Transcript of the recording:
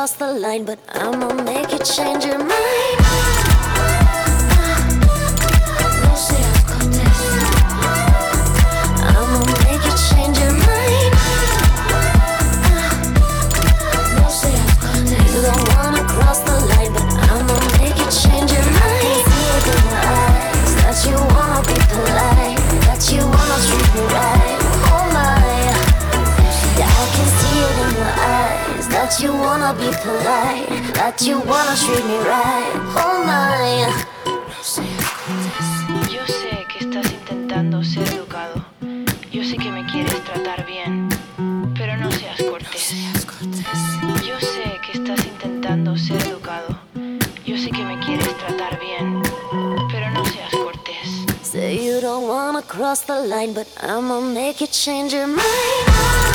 cross the line, but I'ma make you change your mind. No seas cortés. I'ma make you change your mind. No seas cortés. You don't wanna cross the line, but I'ma make you change your mind. See it in your eyes that you wanna be polite, that you wanna treat me right. Oh my, yeah, I can see it in your eyes that you wanna be polite, that you wanna treat me right. Oh my. Yo sé que estás intentando ser educado. Yo sé que me quieres tratar bien, pero no seas cortés. Yo sé que estás intentando ser educado. Yo sé que me quieres tratar bien, pero no seas cortés. Say you don't wanna cross the line, but I'ma make you change your mind.